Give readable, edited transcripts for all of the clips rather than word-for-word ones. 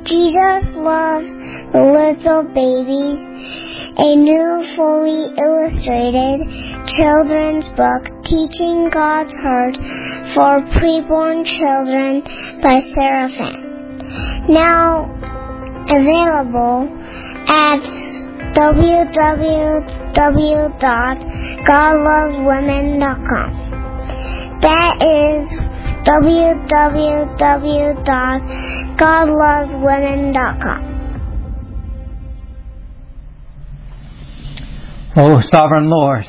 Jesus loves the little babies. A new, fully illustrated children's book teaching God's heart for preborn children by Sarah Fan. Now available at www.godloveswomen.com. That is www.godloveswomen.com. Oh, Sovereign Lord,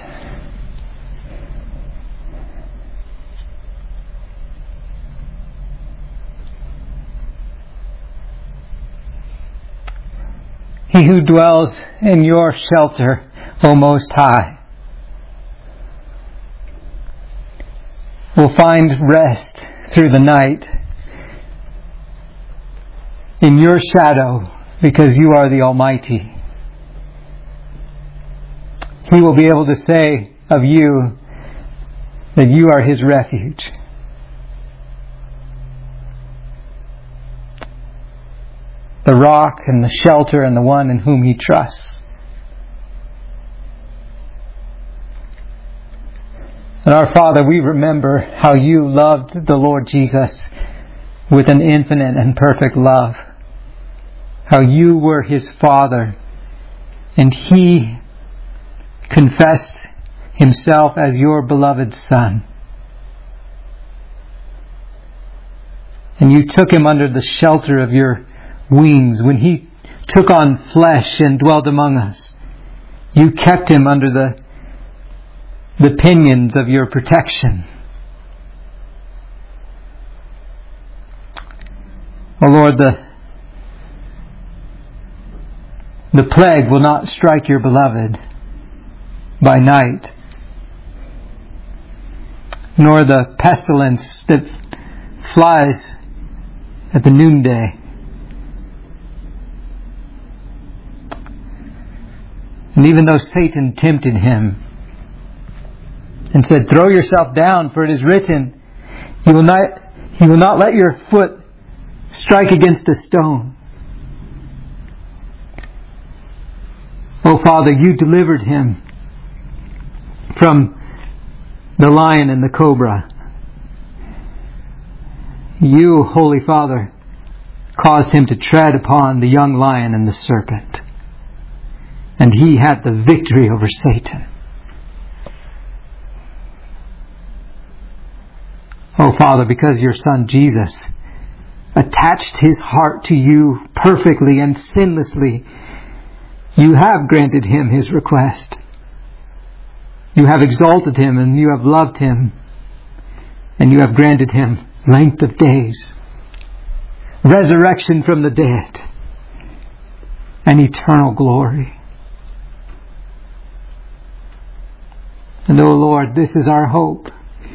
He who dwells in your shelter, O Most High, will find rest through the night in your shadow, because you are the Almighty. He will be able to say of you that you are His refuge. The rock and the shelter and the one in whom he trusts. And our Father, we remember how you loved the Lord Jesus with an infinite and perfect love. How you were His Father, and He confessed Himself as your beloved Son. And you took Him under the shelter of your wings. When He took on flesh and dwelt among us, you kept Him under the pinions of your protection. Oh Lord, the plague will not strike your beloved by night, nor the pestilence that flies at the noonday. And even though Satan tempted him and said, "Throw yourself down, for it is written, He will not let your foot strike against a stone." Oh Father, you delivered him from the lion and the cobra. You, Holy Father, caused him to tread upon the young lion and the serpent. And he had the victory over Satan. Oh Father, because your Son Jesus attached his heart to you perfectly and sinlessly, you have granted him his request. You have exalted him and you have loved him, and you have granted him length of days, resurrection from the dead, and eternal glory. And oh Lord, this is our hope.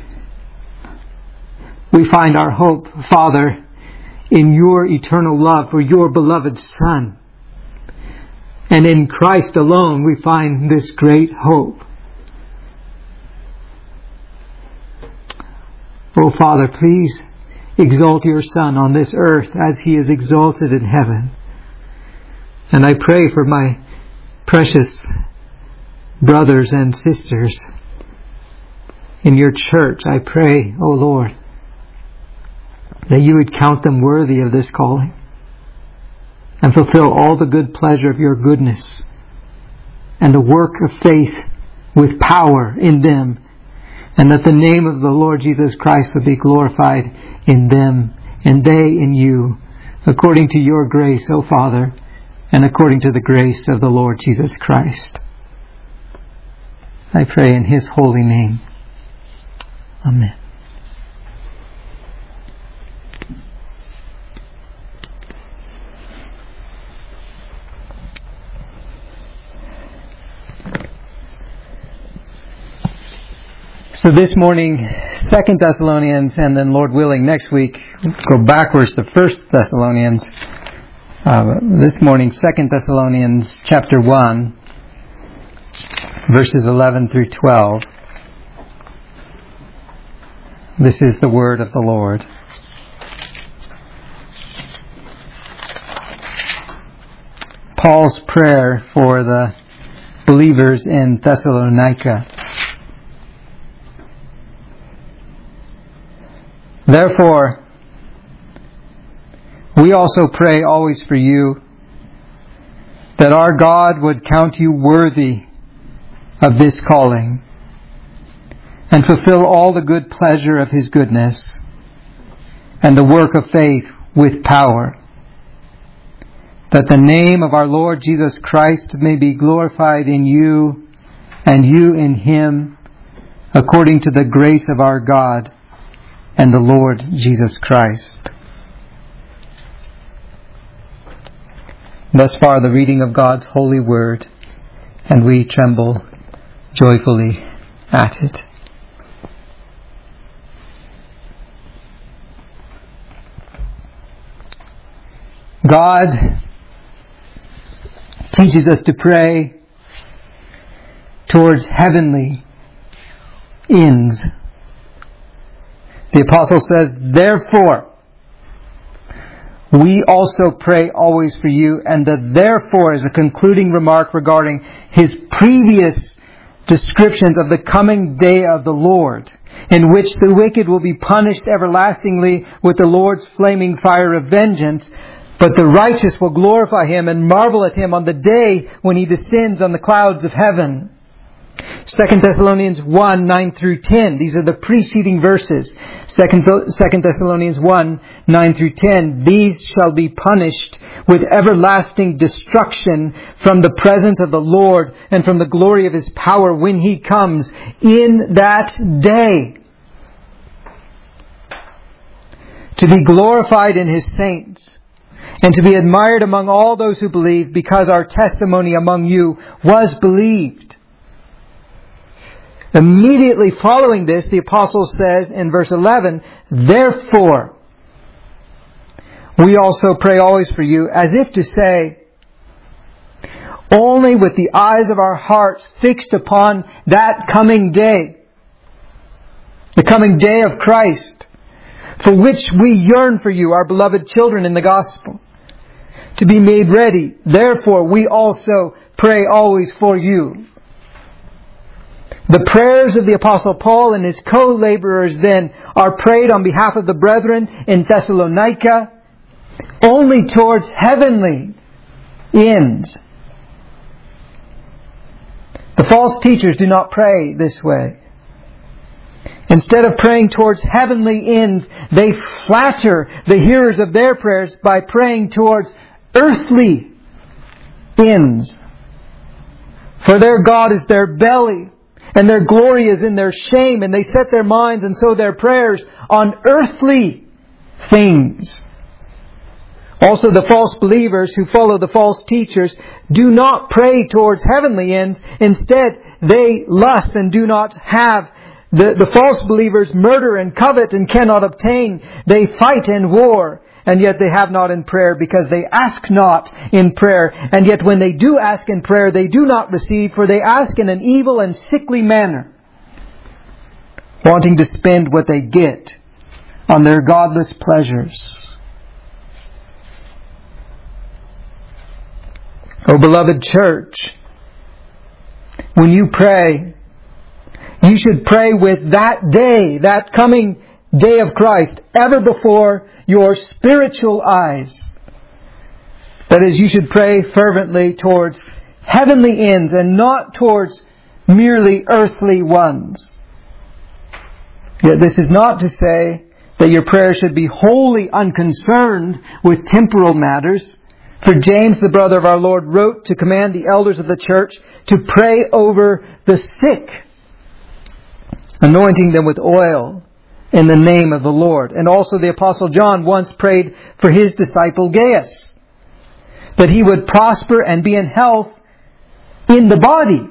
We find our hope, Father, in your eternal love for your beloved Son. And in Christ alone we find this great hope. Oh Father, please exalt your Son on this earth as he is exalted in heaven. And I pray for my precious brothers and sisters in your church. I pray, O Lord, that you would count them worthy of this calling and fulfill all the good pleasure of your goodness and the work of faith with power in them, and that the name of the Lord Jesus Christ would be glorified in them and they in you, according to your grace, O Father, and according to the grace of the Lord Jesus Christ. I pray in his holy name. Amen. So this morning, 2 Thessalonians, and then Lord willing, next week, go backwards to 1 Thessalonians. This morning, 2 Thessalonians chapter 1, verses 11 through 12. This is the word of the Lord. Paul's prayer for the believers in Thessalonica. Therefore, we also pray always for you, that our God would count you worthy of this calling, and fulfill all the good pleasure of His goodness, and the work of faith with power, that the name of our Lord Jesus Christ may be glorified in you, and you in Him, according to the grace of our God and the Lord Jesus Christ. Thus far the reading of God's holy word, and we tremble joyfully at it. God teaches us to pray towards heavenly ends. The apostle says, therefore, we also pray always for you. And the therefore is a concluding remark regarding his previous descriptions of the coming day of the Lord, in which the wicked will be punished everlastingly with the Lord's flaming fire of vengeance, but the righteous will glorify Him and marvel at Him on the day when He descends on the clouds of heaven. 2 Thessalonians 1, 9 through 10. These are the preceding verses. 2 Thessalonians 1, 9 through 10. These shall be punished with everlasting destruction from the presence of the Lord and from the glory of His power when He comes in that day, to be glorified in His saints, and to be admired among all those who believe, because our testimony among you was believed. Immediately following this, the apostle says in verse 11, therefore, we also pray always for you, as if to say, only with the eyes of our hearts fixed upon that coming day, the coming day of Christ, for which we yearn for you, our beloved children in the gospel, to be made ready. Therefore, we also pray always for you. The prayers of the Apostle Paul and his co-laborers then are prayed on behalf of the brethren in Thessalonica only towards heavenly ends. The false teachers do not pray this way. Instead of praying towards heavenly ends, they flatter the hearers of their prayers by praying towards earthly ends. For their God is their belly, and their glory is in their shame, and they set their minds and so their prayers on earthly things. Also, the false believers who follow the false teachers do not pray towards heavenly ends. Instead, they lust and do not have. The false believers murder and covet and cannot obtain. They fight and war, and yet they have not in prayer, because they ask not in prayer. And yet when they do ask in prayer, they do not receive, for they ask in an evil and sickly manner, wanting to spend what they get on their godless pleasures. O beloved church, when you pray, you should pray with that day, that coming day of Christ, ever before your spiritual eyes. That is, you should pray fervently towards heavenly ends and not towards merely earthly ones. Yet this is not to say that your prayer should be wholly unconcerned with temporal matters. For James, the brother of our Lord, wrote to command the elders of the church to pray over the sick, anointing them with oil in the name of the Lord. And also the Apostle John once prayed for his disciple Gaius, that he would prosper and be in health in the body,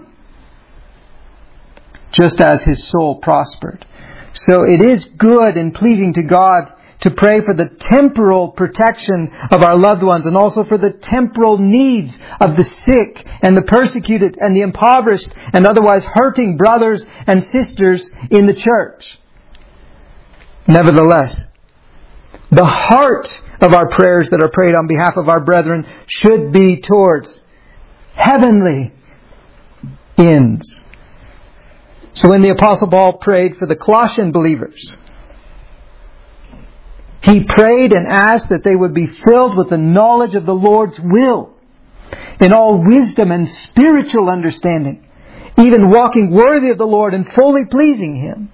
just as his soul prospered. So it is good and pleasing to God to pray for the temporal protection of our loved ones, and also for the temporal needs of the sick and the persecuted and the impoverished and otherwise hurting brothers and sisters in the church. Nevertheless, the heart of our prayers that are prayed on behalf of our brethren should be towards heavenly ends. So when the Apostle Paul prayed for the Colossian believers, he prayed and asked that they would be filled with the knowledge of the Lord's will, in all wisdom and spiritual understanding, even walking worthy of the Lord and fully pleasing Him.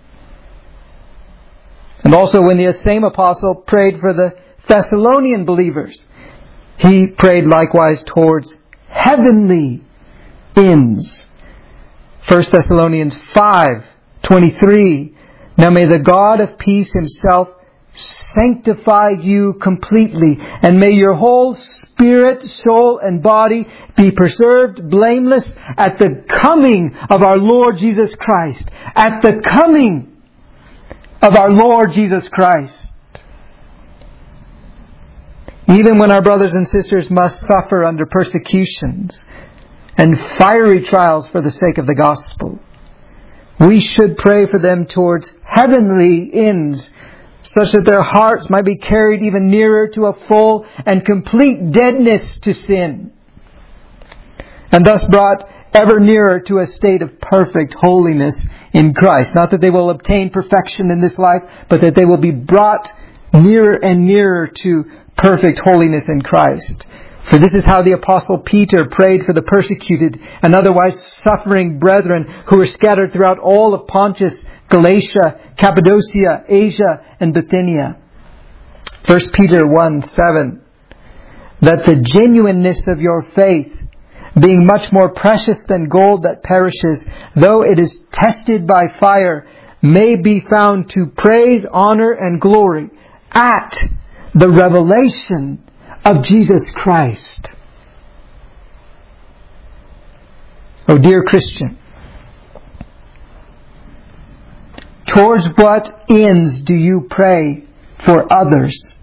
And also when the same apostle prayed for the Thessalonian believers, he prayed likewise towards heavenly ends. 1 Thessalonians 5:23. Now may the God of peace Himself sanctify you completely, and may your whole spirit, soul, and body be preserved blameless at the coming of our Lord Jesus Christ. At the coming of our Lord Jesus Christ. Even when our brothers and sisters must suffer under persecutions and fiery trials for the sake of the gospel, we should pray for them towards heavenly ends, such that their hearts might be carried even nearer to a full and complete deadness to sin, and thus brought ever nearer to a state of perfect holiness in Christ. Not that they will obtain perfection in this life, but that they will be brought nearer and nearer to perfect holiness in Christ. For this is how the Apostle Peter prayed for the persecuted and otherwise suffering brethren who were scattered throughout all of Pontus, Galatia, Cappadocia, Asia, and Bithynia. 1 Peter 1:7. That the genuineness of your faith, being much more precious than gold that perishes, though it is tested by fire, may be found to praise, honor, and glory at the revelation of Jesus Christ. Oh, dear Christian, towards what ends do you pray for others?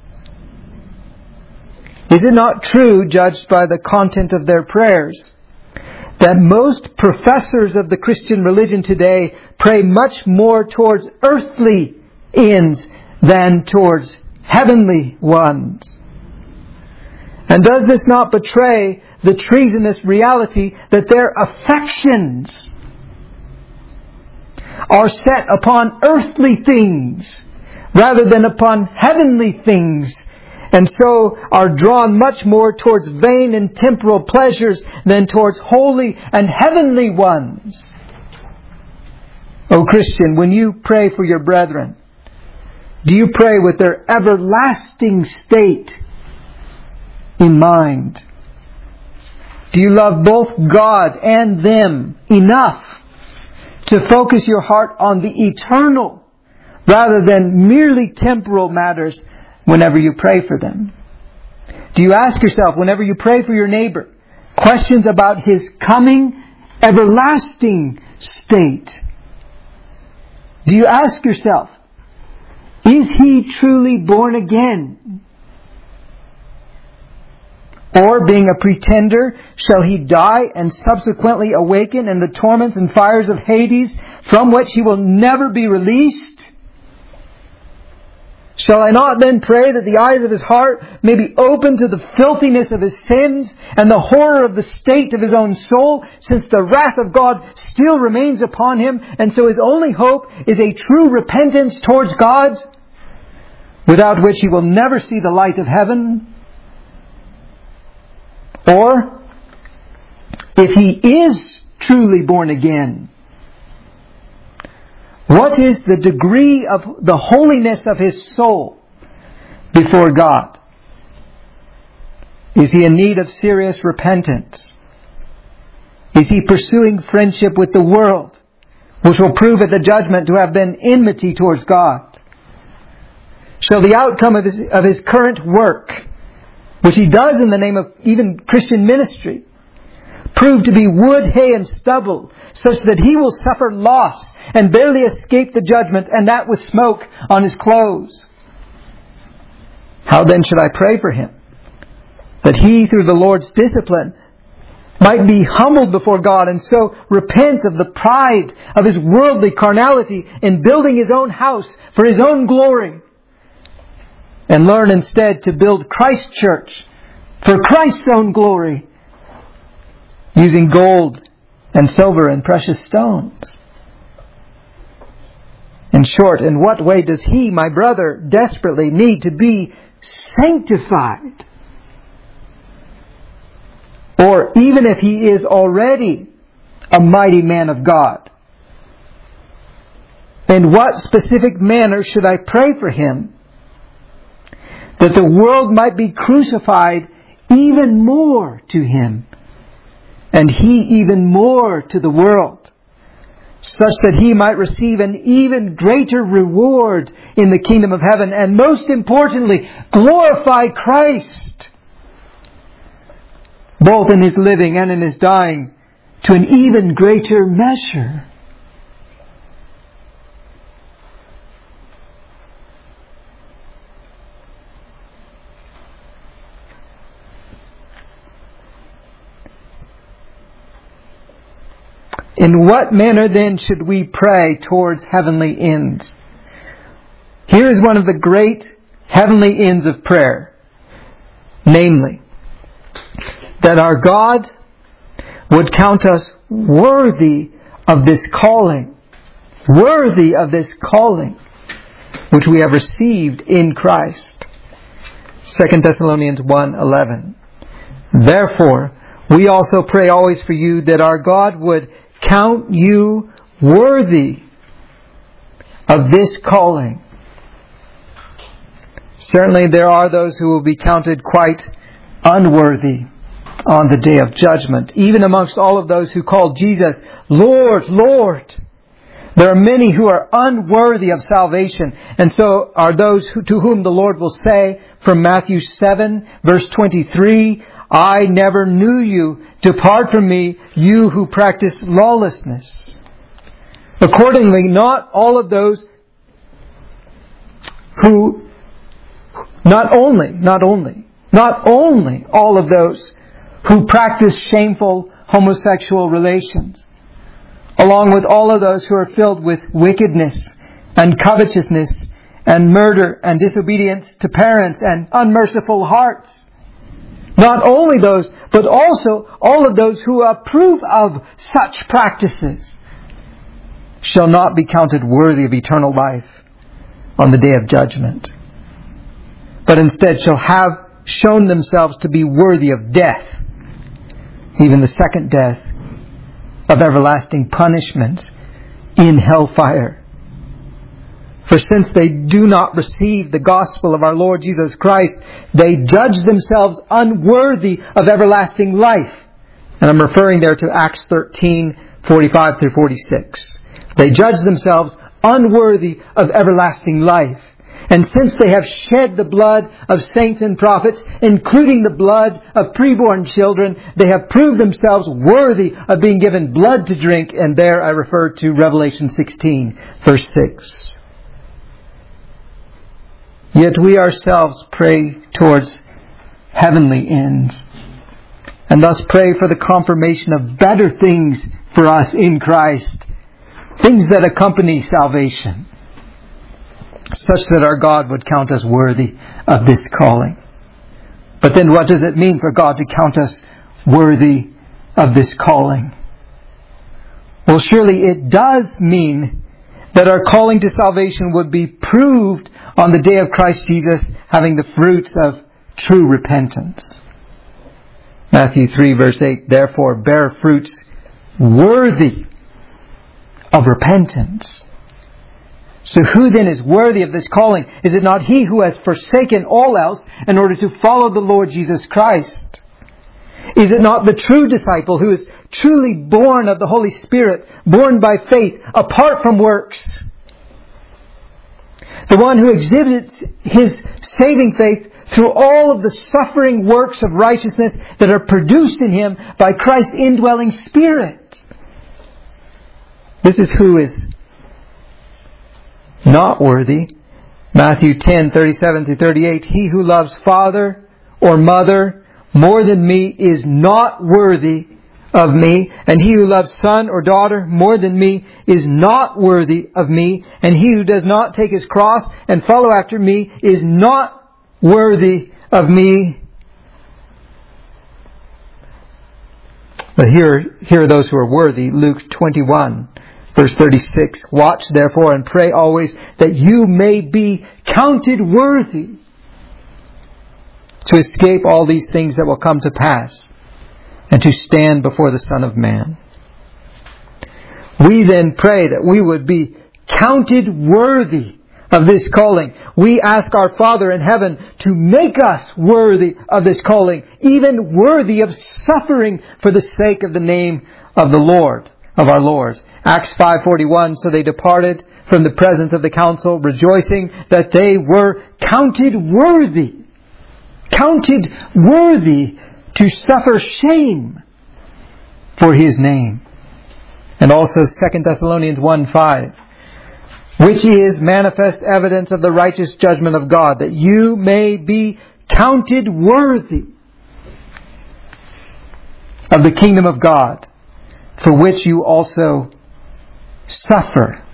Is it not true, judged by the content of their prayers, that most professors of the Christian religion today pray much more towards earthly ends than towards heavenly ones? And does this not betray the treasonous reality that their affections are set upon earthly things rather than upon heavenly things, and so are drawn much more towards vain and temporal pleasures than towards holy and heavenly ones? O Christian, when you pray for your brethren, do you pray with their everlasting state in mind? Do you love both God and them enough to focus your heart on the eternal rather than merely temporal matters whenever you pray for them? Do you ask yourself, whenever you pray for your neighbor, questions about his coming everlasting state? Do you ask yourself, is he truly born again? Or, being a pretender, shall he die and subsequently awaken in the torments and fires of Hades, from which he will never be released? Shall I not then pray that the eyes of his heart may be open to the filthiness of his sins and the horror of the state of his own soul, since the wrath of God still remains upon him, and so his only hope is a true repentance towards God, without which he will never see the light of heaven? Or, if he is truly born again, what is the degree of the holiness of his soul before God? Is he in need of serious repentance? Is he pursuing friendship with the world, which will prove at the judgment to have been enmity towards God? Shall the outcome of his current work, which he does in the name of even Christian ministry, prove to be wood, hay, and stubble, such that he will suffer loss and barely escape the judgment, and that with smoke on his clothes? How then should I pray for him? That he, through the Lord's discipline, might be humbled before God, and so repent of the pride of his worldly carnality in building his own house for his own glory, and learn instead to build Christ's church for Christ's own glory, using gold and silver and precious stones. In short, in what way does he, my brother, desperately need to be sanctified? Or even if he is already a mighty man of God, in what specific manner should I pray for him, that the world might be crucified even more to him, and he even more to the world, such that he might receive an even greater reward in the kingdom of heaven, and most importantly, glorify Christ, both in his living and in his dying, to an even greater measure. In what manner then should we pray towards heavenly ends? Here is one of the great heavenly ends of prayer. Namely, that our God would count us worthy of this calling. Worthy of this calling which we have received in Christ. 2 Thessalonians 1:11. Therefore, we also pray always for you that our God would count you worthy of this calling. Certainly there are those who will be counted quite unworthy on the day of judgment. Even amongst all of those who call Jesus Lord, Lord, there are many who are unworthy of salvation. And so are those to whom the Lord will say from Matthew 7 verse 23, I never knew you. Depart from me, you who practice lawlessness. Accordingly, not only all of those who practice shameful homosexual relations, along with all of those who are filled with wickedness and covetousness and murder and disobedience to parents and unmerciful hearts. Not only those, but also all of those who approve of such practices shall not be counted worthy of eternal life on the day of judgment, but instead shall have shown themselves to be worthy of death, even the second death, of everlasting punishments in hellfire. For since they do not receive the gospel of our Lord Jesus Christ, they judge themselves unworthy of everlasting life. And I'm referring there to Acts 13:45 through 46. They judge themselves unworthy of everlasting life. And since they have shed the blood of saints and prophets, including the blood of preborn children, they have proved themselves worthy of being given blood to drink. And there I refer to Revelation 16, verse 6. Yet we ourselves pray towards heavenly ends, and thus pray for the confirmation of better things for us in Christ, things that accompany salvation, such that our God would count us worthy of this calling. But then what does it mean for God to count us worthy of this calling? Well, surely it does mean that our calling to salvation would be proved on the day of Christ Jesus having the fruits of true repentance. Matthew 3 verse 8, therefore bear fruits worthy of repentance. So who then is worthy of this calling? Is it not he who has forsaken all else in order to follow the Lord Jesus Christ? Is it not the true disciple who is truly born of the Holy Spirit, born by faith, apart from works? The one who exhibits his saving faith through all of the suffering works of righteousness that are produced in him by Christ's indwelling Spirit. This is who is not worthy. Matthew 10:37-38, he who loves father or mother more than me is not worthy of me, and he who loves son or daughter more than me is not worthy of me, and he who does not take his cross and follow after me is not worthy of me. But here are those who are worthy. Luke 21, verse 36. Watch therefore and pray always that you may be counted worthy to escape all these things that will come to pass and to stand before the Son of Man. We then pray that we would be counted worthy of this calling. We ask our Father in heaven to make us worthy of this calling, even worthy of suffering for the sake of the name of the Lord, of our Lord. Acts 5:41, so they departed from the presence of the council, rejoicing that they were counted worthy to suffer shame for His name. And also 2 Thessalonians 1:5, which is manifest evidence of the righteous judgment of God, that you may be counted worthy of the kingdom of God, for which you also suffer.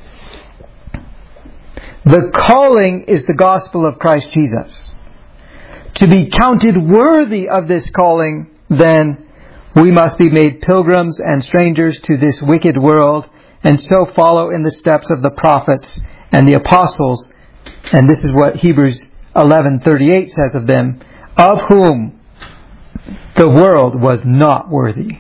The calling is the gospel of Christ Jesus. To be counted worthy of this calling, then, we must be made pilgrims and strangers to this wicked world, and so follow in the steps of the prophets and the apostles. And this is what Hebrews 11:38 says of them, of whom the world was not worthy.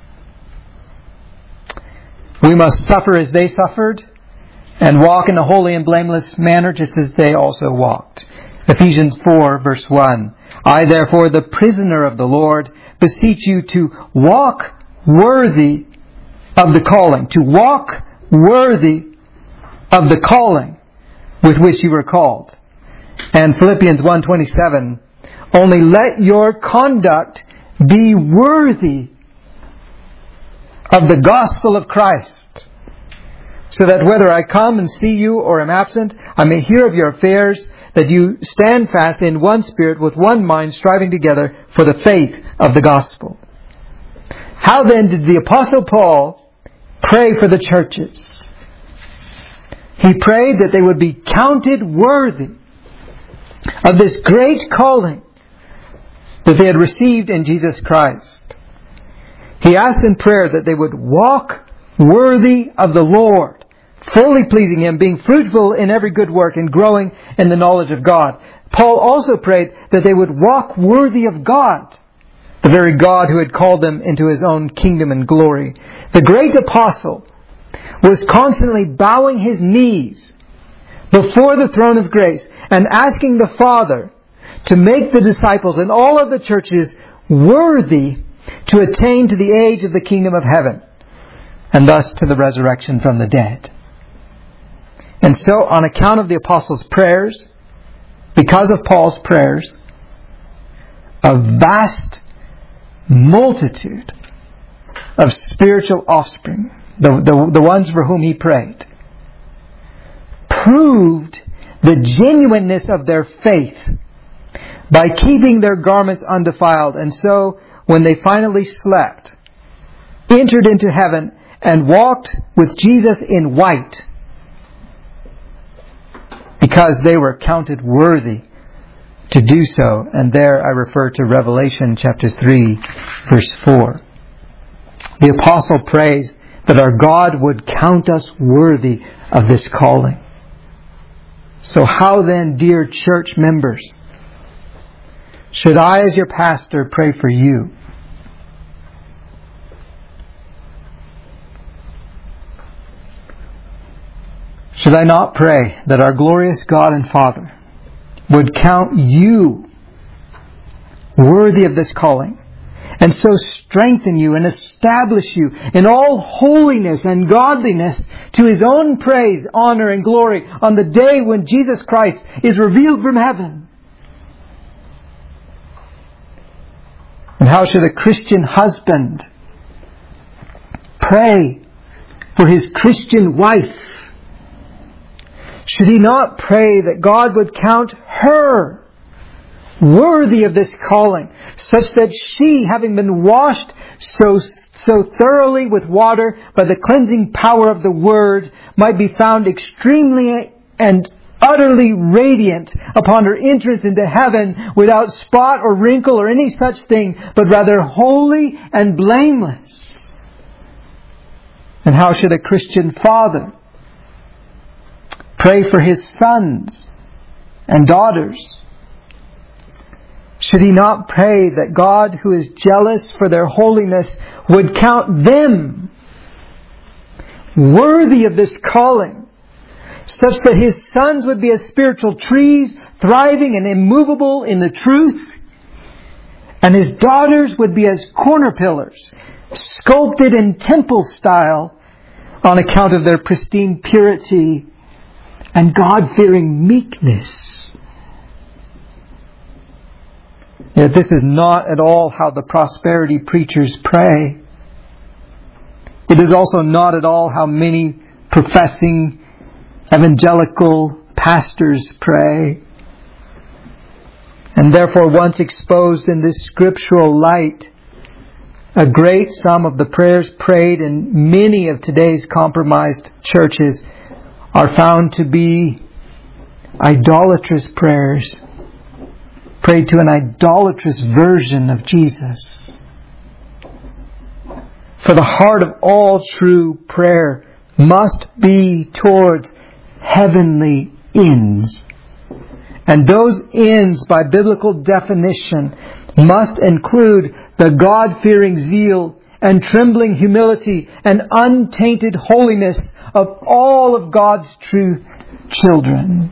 We must suffer as they suffered, and walk in a holy and blameless manner, just as they also walked. Ephesians 4, verse 1. I, therefore, the prisoner of the Lord, beseech you to walk worthy of the calling. To walk worthy of the calling with which you were called. And Philippians 1:27. Only let your conduct be worthy of the gospel of Christ, so that whether I come and see you or am absent, I may hear of your affairs, that you stand fast in one spirit with one mind, striving together for the faith of the gospel. How then did the Apostle Paul pray for the churches? He prayed that they would be counted worthy of this great calling that they had received in Jesus Christ. He asked in prayer that they would walk worthy of the Lord, fully pleasing Him, being fruitful in every good work and growing in the knowledge of God. Paul also prayed that they would walk worthy of God, the very God who had called them into His own kingdom and glory. The great apostle was constantly bowing his knees before the throne of grace and asking the Father to make the disciples and all of the churches worthy to attain to the age of the kingdom of heaven, and thus to the resurrection from the dead. And so, on account of the apostles' prayers, because of Paul's prayers, a vast multitude of spiritual offspring, the ones for whom he prayed, proved the genuineness of their faith by keeping their garments undefiled. And so, when they finally slept, entered into heaven, and walked with Jesus in white, because they were counted worthy to do so. And there I refer to Revelation chapter 3, verse 4. The apostle prays that our God would count us worthy of this calling. So how then, dear church members, should I, as your pastor, pray for you? Should I not pray that our glorious God and Father would count you worthy of this calling, and so strengthen you and establish you in all holiness and godliness to His own praise, honor, and glory on the day when Jesus Christ is revealed from heaven? And how should a Christian husband pray for his Christian wife? Should he not pray that God would count her worthy of this calling, such that she, having been washed so thoroughly with water by the cleansing power of the Word, might be found extremely and utterly radiant upon her entrance into heaven, without spot or wrinkle or any such thing, but rather holy and blameless? And how should a Christian father pray for his sons and daughters? Should he not pray that God, who is jealous for their holiness, would count them worthy of this calling, such that his sons would be as spiritual trees, thriving and immovable in the truth, and his daughters would be as corner pillars, sculpted in temple style on account of their pristine purity and God-fearing meekness? Yet this is not at all how the prosperity preachers pray. It is also not at all how many professing evangelical pastors pray. And therefore, once exposed in this scriptural light, a great sum of the prayers prayed in many of today's compromised churches are found to be idolatrous prayers, prayed to an idolatrous version of Jesus. For the heart of all true prayer must be towards heavenly ends. And those ends, by biblical definition, must include the God-fearing zeal and trembling humility and untainted holiness of all of God's true children.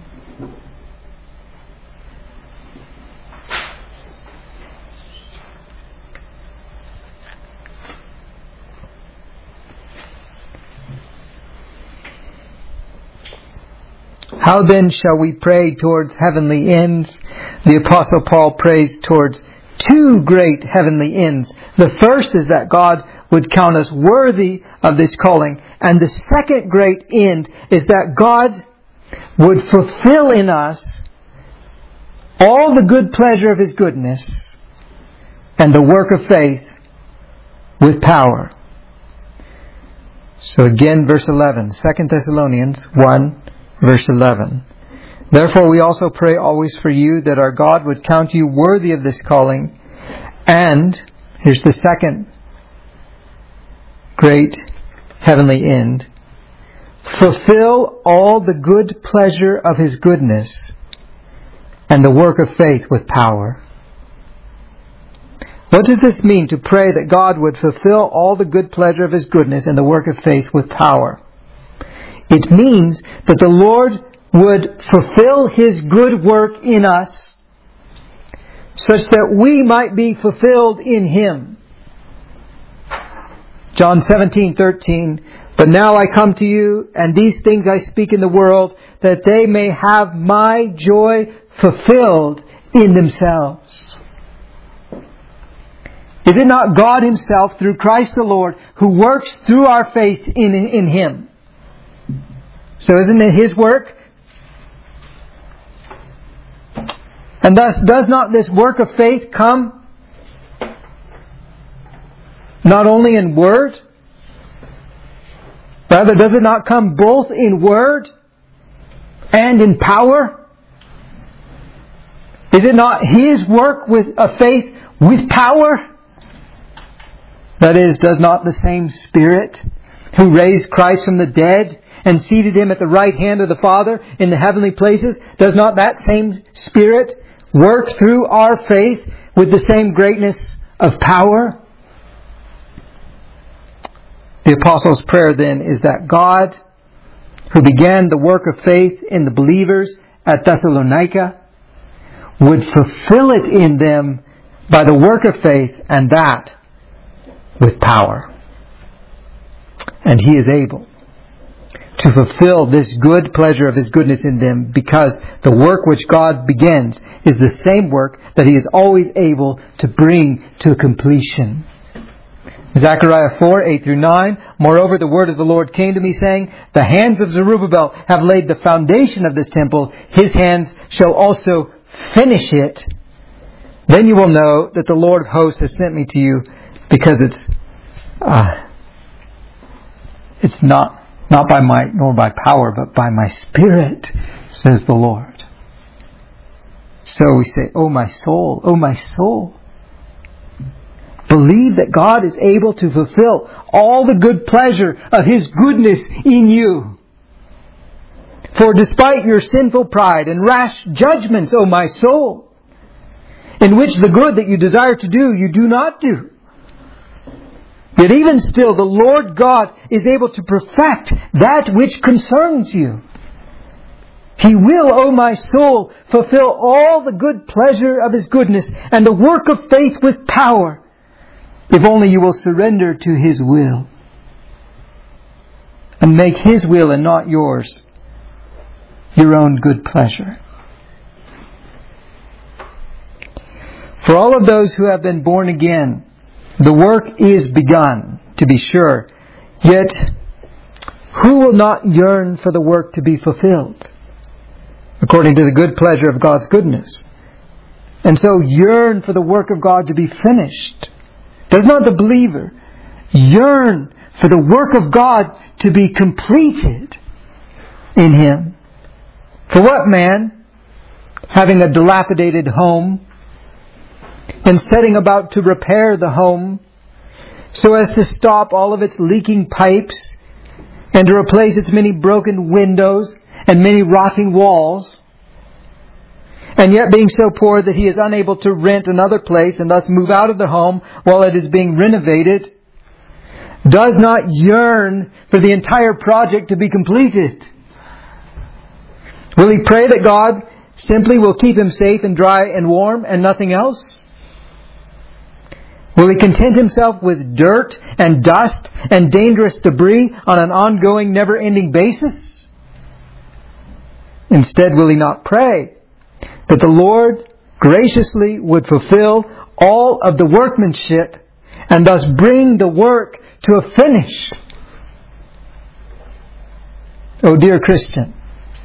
How then shall we pray towards heavenly ends? The Apostle Paul prays towards two great heavenly ends. The first is that God would count us worthy of this calling. And the second great end is that God would fulfill in us all the good pleasure of His goodness and the work of faith with power. So again, verse 11, 2 Thessalonians 1, verse 11. Therefore we also pray always for you, that our God would count you worthy of this calling. And, here's the second great heavenly end, fulfill all the good pleasure of His goodness and the work of faith with power. What does this mean, to pray that God would fulfill all the good pleasure of His goodness and the work of faith with power? It means that the Lord would fulfill His good work in us such that we might be fulfilled in Him. John 17:13, but now I come to you, and these things I speak in the world, that they may have my joy fulfilled in themselves. Is it not God Himself, through Christ the Lord, who works through our faith in Him? So isn't it His work? And thus, does not this work of faith come not only in word, rather does it not come both in word and in power? Is it not His work of faith with power? That is, does not the same Spirit who raised Christ from the dead and seated Him at the right hand of the Father in the heavenly places, does not that same Spirit work through our faith with the same greatness of power? The Apostles' prayer then is that God, who began the work of faith in the believers at Thessalonica, would fulfill it in them by the work of faith, and that with power. And He is able to fulfill this good pleasure of His goodness in them, because the work which God begins is the same work that He is always able to bring to completion. Zechariah 4, 8 through 9. Moreover, the word of the Lord came to me, saying, the hands of Zerubbabel have laid the foundation of this temple. His hands shall also finish it. Then you will know that the Lord of hosts has sent me to you, because it's not by might nor by power, but by my Spirit, says the Lord. So we say, O my soul, believe that God is able to fulfill all the good pleasure of His goodness in you. For despite your sinful pride and rash judgments, O my soul, in which the good that you desire to do, you do not do, yet even still the Lord God is able to perfect that which concerns you. He will, O my soul, fulfill all the good pleasure of His goodness and the work of faith with power, if only you will surrender to His will and make His will and not yours your own good pleasure. For all of those who have been born again, the work is begun, to be sure. Yet, who will not yearn for the work to be fulfilled, according to the good pleasure of God's goodness? And so yearn for the work of God to be finished. Does not the believer yearn for the work of God to be completed in him? For what man, having a dilapidated home, and setting about to repair the home, so as to stop all of its leaking pipes, and to replace its many broken windows and many rotting walls, and yet being so poor that he is unable to rent another place and thus move out of the home while it is being renovated, does not yearn for the entire project to be completed? Will he pray that God simply will keep him safe and dry and warm and nothing else? Will he content himself with dirt and dust and dangerous debris on an ongoing, never-ending basis? Instead, will he not pray that the Lord graciously would fulfill all of the workmanship and thus bring the work to a finish? Oh, dear Christian,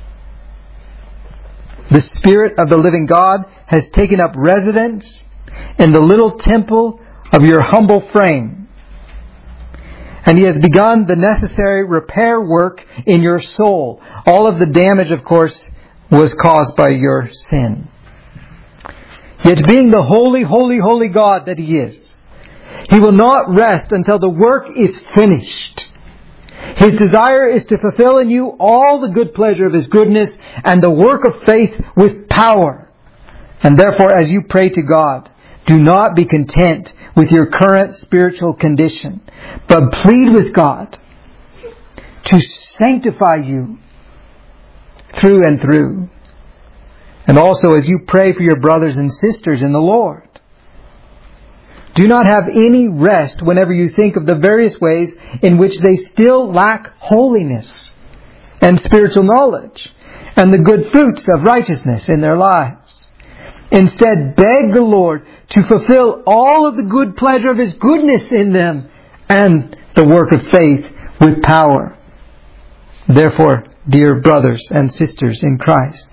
the Spirit of the living God has taken up residence in the little temple of your humble frame, and He has begun the necessary repair work in your soul. All of the damage, of course, was caused by your sin. Yet being the holy, holy, holy God that He is, He will not rest until the work is finished. His desire is to fulfill in you all the good pleasure of His goodness and the work of faith with power. And therefore, as you pray to God, do not be content with your current spiritual condition, but plead with God to sanctify you through and through. And also as you pray for your brothers and sisters in the Lord, do not have any rest whenever you think of the various ways in which they still lack holiness and spiritual knowledge and the good fruits of righteousness in their lives. Instead, beg the Lord to fulfill all of the good pleasure of His goodness in them and the work of faith with power. Therefore, dear brothers and sisters in Christ,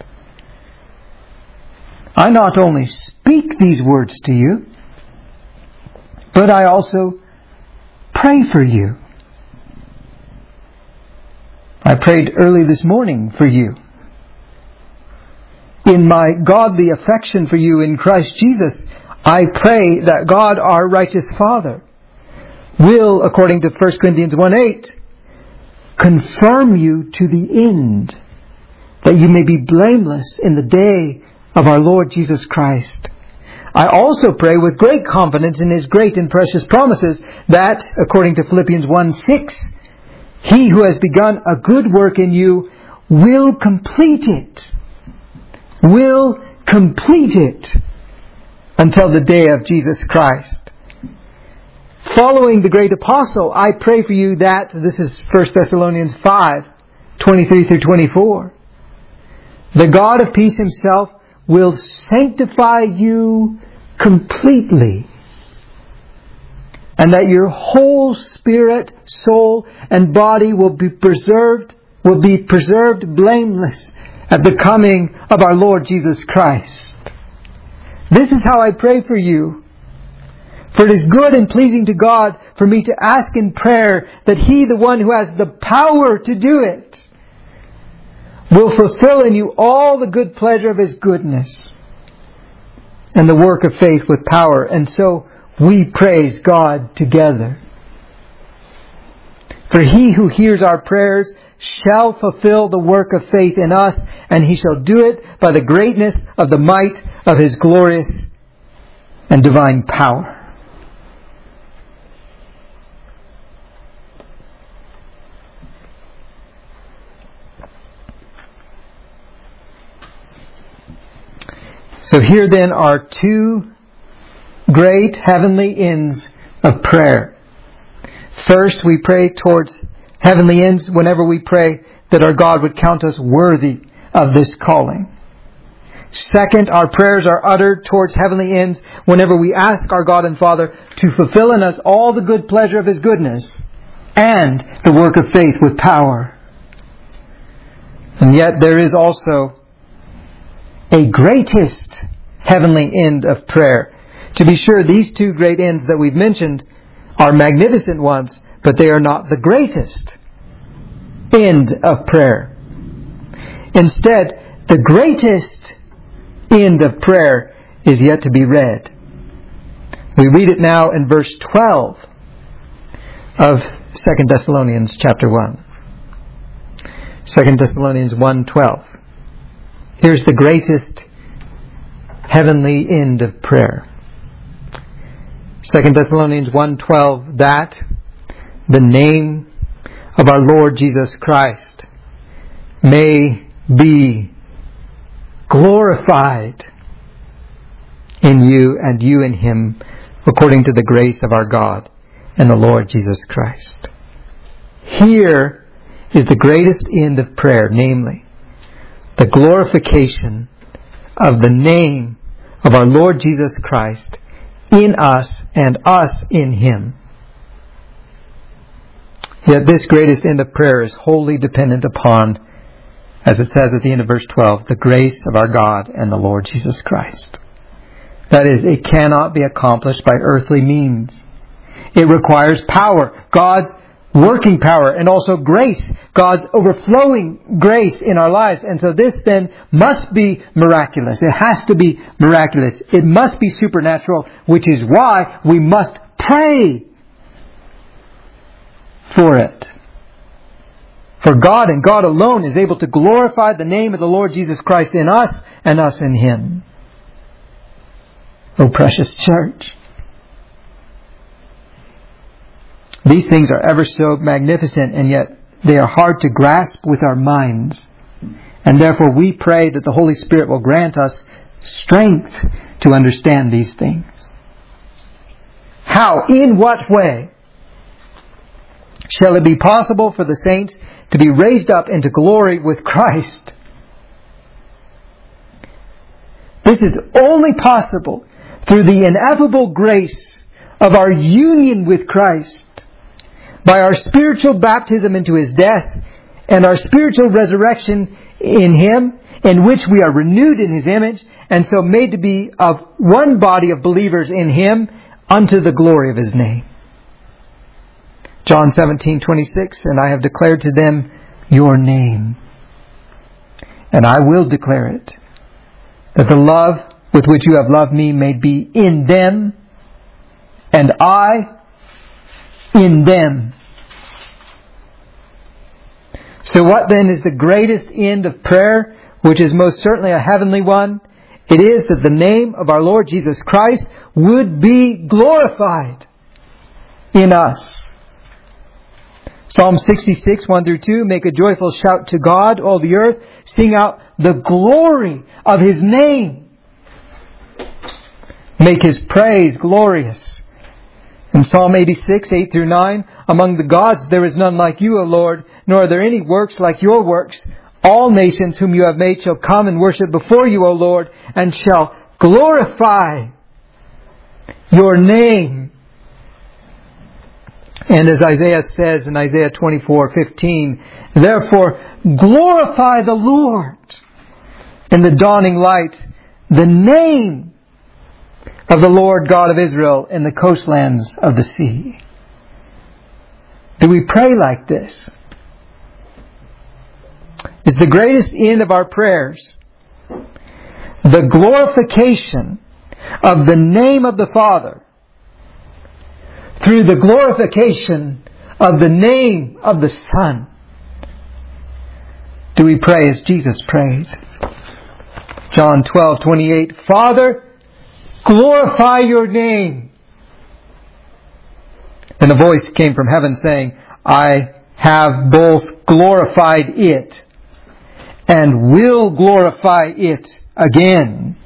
I not only speak these words to you, but I also pray for you. I prayed early this morning for you. In my godly affection for you in Christ Jesus, I pray that God, our righteous Father, will, according to 1 Corinthians 1:8, confirm you to the end, that you may be blameless in the day of our Lord Jesus Christ. I also pray with great confidence in His great and precious promises that, according to Philippians 1:6, He who has begun a good work in you will complete it. Will complete it until the day of Jesus Christ. Following the great apostle, I pray for you that, this is 1 Thessalonians 5:23-24, the God of peace Himself will sanctify you completely, and that your whole spirit, soul, and body will be preserved blameless at the coming of our Lord Jesus Christ. This is how I pray for you. For it is good and pleasing to God for me to ask in prayer that He, the one who has the power to do it, will fulfill in you all the good pleasure of His goodness and the work of faith with power. And so, we praise God together. For he who hears our prayers shall fulfill the work of faith in us, and he shall do it by the greatness of the might of his glorious and divine power. So here then are two great heavenly ends of prayer. First, we pray towards heavenly ends whenever we pray that our God would count us worthy of this calling. Second, our prayers are uttered towards heavenly ends whenever we ask our God and Father to fulfill in us all the good pleasure of His goodness and the work of faith with power. And yet there is also a greatest heavenly end of prayer. To be sure, these two great ends that we've mentioned are magnificent ones, but they are not the greatest end of prayer. Instead, the greatest end of prayer is yet to be read. We read it now in verse 12 of 2 Thessalonians chapter 1. 2 Thessalonians 1:12. Here's the greatest heavenly end of prayer. 2 Thessalonians 1:12, that the name of our Lord Jesus Christ may be glorified in you and you in Him, according to the grace of our God and the Lord Jesus Christ. Here is the greatest end of prayer, namely, the glorification of the name of our Lord Jesus Christ in us and us in Him. Yet this greatest end of prayer is wholly dependent upon, as it says at the end of verse 12, the grace of our God and the Lord Jesus Christ. That is, it cannot be accomplished by earthly means. It requires power, God's working power, and also grace, God's overflowing grace in our lives. And so this then must be miraculous. It has to be miraculous. It must be supernatural, which is why we must pray for it. For God and God alone is able to glorify the name of the Lord Jesus Christ in us and us in Him. O precious church, these things are ever so magnificent, and yet they are hard to grasp with our minds. And therefore we pray that the Holy Spirit will grant us strength to understand these things. How? In what way shall it be possible for the saints to be raised up into glory with Christ? This is only possible through the ineffable grace of our union with Christ, by our spiritual baptism into His death and our spiritual resurrection in Him, in which we are renewed in His image, and so made to be of one body of believers in Him unto the glory of His name. John 17:26, and I have declared to them your name, and I will declare it, that the love with which you have loved me may be in them, and I in them. So what then is the greatest end of prayer, which is most certainly a heavenly one? It is that the name of our Lord Jesus Christ would be glorified in us. Psalm 66, 1-2, make a joyful shout to God, all the earth. Sing out the glory of His name. Make His praise glorious. In Psalm 86, 8-9, among the gods there is none like you, O Lord, nor are there any works like your works. All nations whom you have made shall come and worship before you, O Lord, and shall glorify your name. And as Isaiah says in Isaiah 24:15, therefore glorify the Lord in the dawning light, the name of the Lord God of Israel in the coastlands of the sea. Do we pray like this? Is the greatest end of our prayers the glorification of the name of the Father through the glorification of the name of the Son, do we pray as Jesus prayed. John 12:28, Father, glorify your name. And a voice came from heaven saying, I have both glorified it and will glorify it again.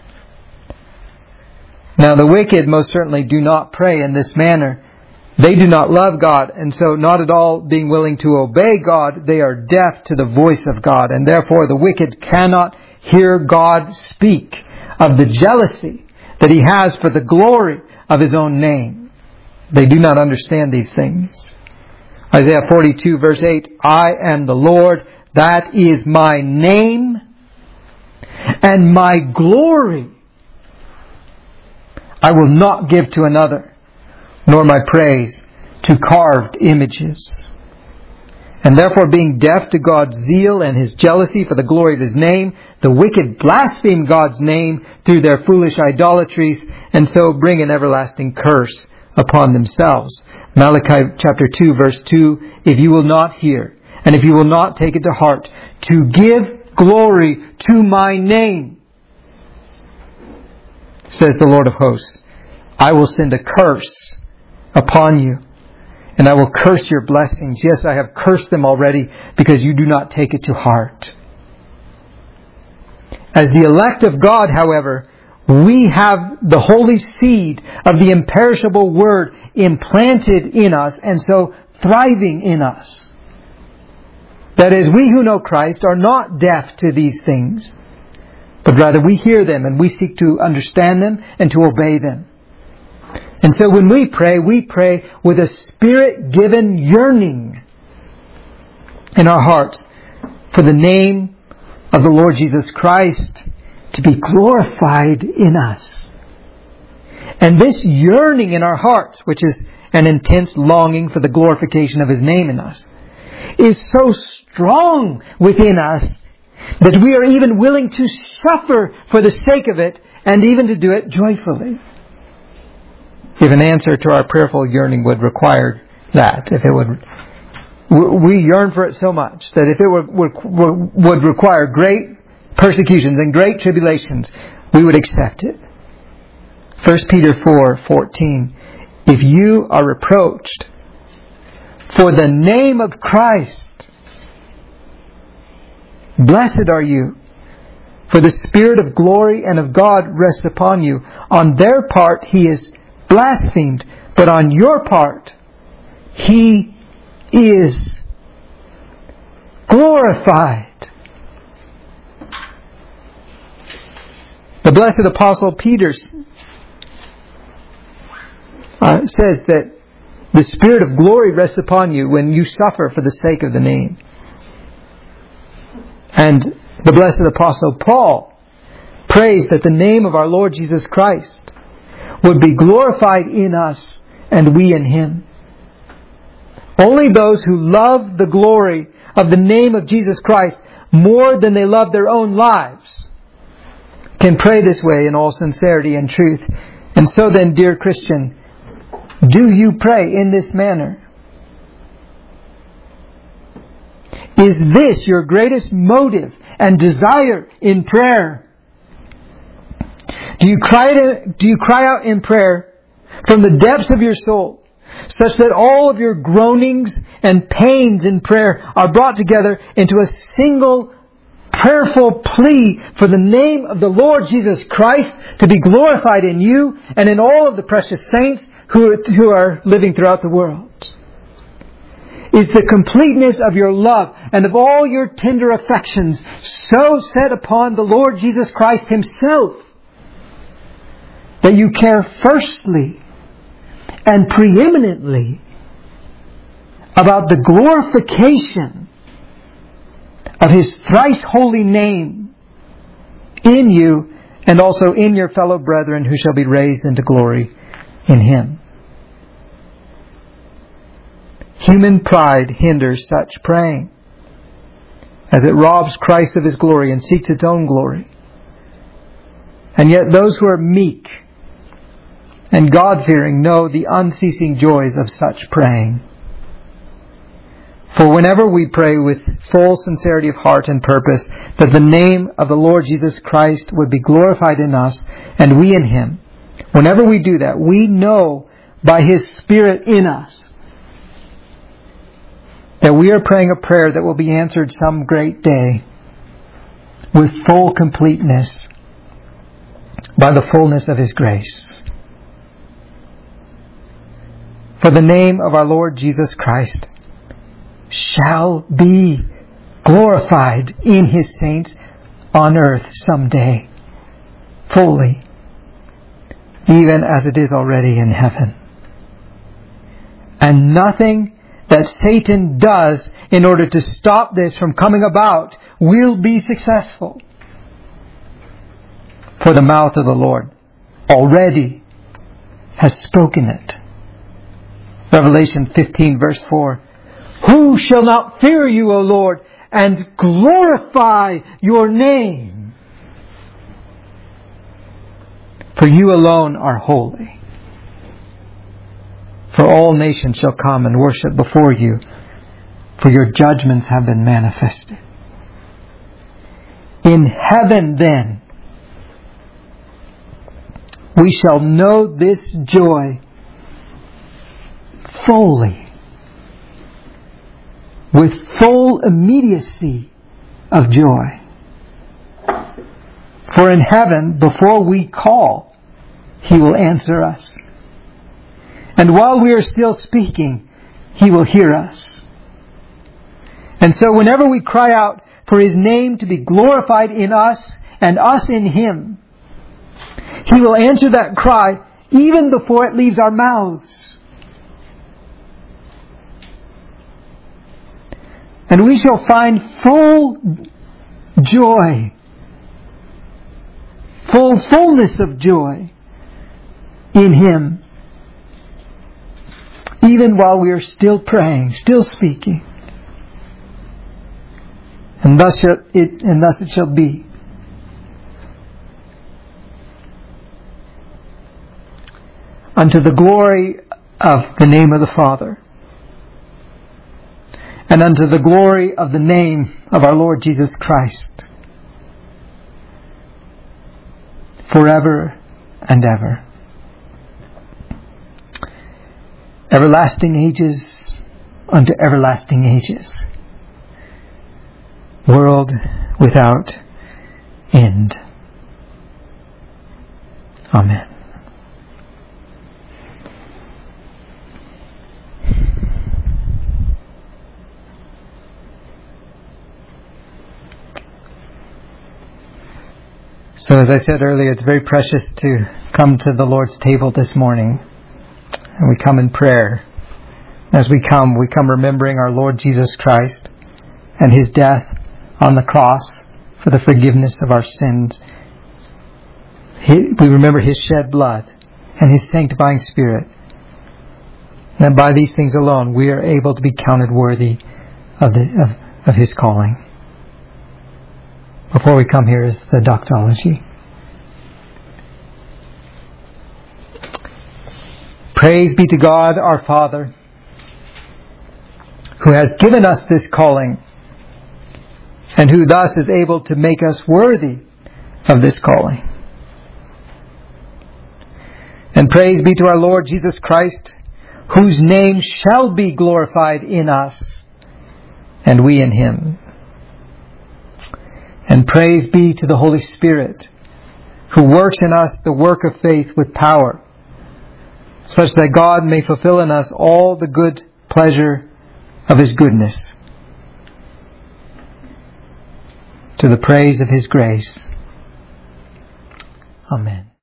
Now the wicked most certainly do not pray in this manner. They do not love God, and so not at all being willing to obey God, they are deaf to the voice of God, and therefore the wicked cannot hear God speak of the jealousy that He has for the glory of His own name. They do not understand these things. Isaiah 42 verse 8, I am the Lord, that is my name, and my glory I will not give to another, nor my praise to carved images. And therefore, being deaf to God's zeal and His jealousy for the glory of His name, the wicked blaspheme God's name through their foolish idolatries, and so bring an everlasting curse upon themselves. Malachi chapter 2 verse 2, if you will not hear, and if you will not take it to heart, to give glory to my name, says the Lord of hosts, I will send a curse upon you, and I will curse your blessings. Yes, I have cursed them already because you do not take it to heart. As the elect of God, however, we have the holy seed of the imperishable Word implanted in us and so thriving in us. That is, we who know Christ are not deaf to these things, but rather we hear them and we seek to understand them and to obey them. And so when we pray with a Spirit-given yearning in our hearts for the name of the Lord Jesus Christ to be glorified in us. And this yearning in our hearts, which is an intense longing for the glorification of His name in us, is so strong within us that we are even willing to suffer for the sake of it, and even to do it joyfully. If an answer to our prayerful yearning would require that, we yearn for it so much that if it would require great persecutions and great tribulations, we would accept it. 1 Peter 4:14, if you are reproached for the name of Christ, blessed are you, for the Spirit of glory and of God rests upon you. On their part He is blasphemed, but on your part He is glorified. The blessed Apostle Peter says that the Spirit of glory rests upon you when you suffer for the sake of the name. And the blessed Apostle Paul prays that the name of our Lord Jesus Christ would be glorified in us and we in Him. Only those who love the glory of the name of Jesus Christ more than they love their own lives can pray this way in all sincerity and truth. And so then, dear Christian, do you pray in this manner? Is this your greatest motive and desire in prayer? Do you cry out in prayer from the depths of your soul, such that all of your groanings and pains in prayer are brought together into a single prayerful plea for the name of the Lord Jesus Christ to be glorified in you and in all of the precious saints who are living throughout the world? Is the completeness of your love and of all your tender affections so set upon the Lord Jesus Christ Himself that you care firstly and preeminently about the glorification of His thrice holy name in you and also in your fellow brethren who shall be raised into glory in Him? Human pride hinders such praying, as it robs Christ of His glory and seeks its own glory. And yet those who are meek and God-fearing know the unceasing joys of such praying. For whenever we pray with full sincerity of heart and purpose that the name of the Lord Jesus Christ would be glorified in us and we in Him, whenever we do that, we know by His Spirit in us that we are praying a prayer that will be answered some great day with full completeness by the fullness of His grace. For the name of our Lord Jesus Christ shall be glorified in His saints on earth someday, fully, even as it is already in heaven. And nothing that Satan does in order to stop this from coming about will be successful. For the mouth of the Lord already has spoken it. Revelation 15 verse 4. Who shall not fear you, O Lord, and glorify your name? For you alone are holy. For all nations shall come and worship before you, for your judgments have been manifested. In heaven then, we shall know this joy fully, with full immediacy of joy. For in heaven, before we call, He will answer us. And while we are still speaking, He will hear us. And so whenever we cry out for His name to be glorified in us and us in Him, He will answer that cry even before it leaves our mouths. And we shall find full joy, fullness of joy in Him, even while we are still praying, still speaking. And thus it shall be. Unto the glory of the name of the Father, and unto the glory of the name of our Lord Jesus Christ, forever and ever. Everlasting ages unto everlasting ages. World without end. Amen. So as I said earlier, it's very precious to come to the Lord's table this morning. And we come in prayer. As we come remembering our Lord Jesus Christ and His death on the cross for the forgiveness of our sins. We remember His shed blood and His sanctifying Spirit. And by these things alone, we are able to be counted worthy of His calling. Before we come here is the doxology. Praise be to God our Father, who has given us this calling, and who thus is able to make us worthy of this calling. And praise be to our Lord Jesus Christ, whose name shall be glorified in us, and we in Him. And praise be to the Holy Spirit, who works in us the work of faith with power, such that God may fulfill in us all the good pleasure of His goodness, to the praise of His grace. Amen.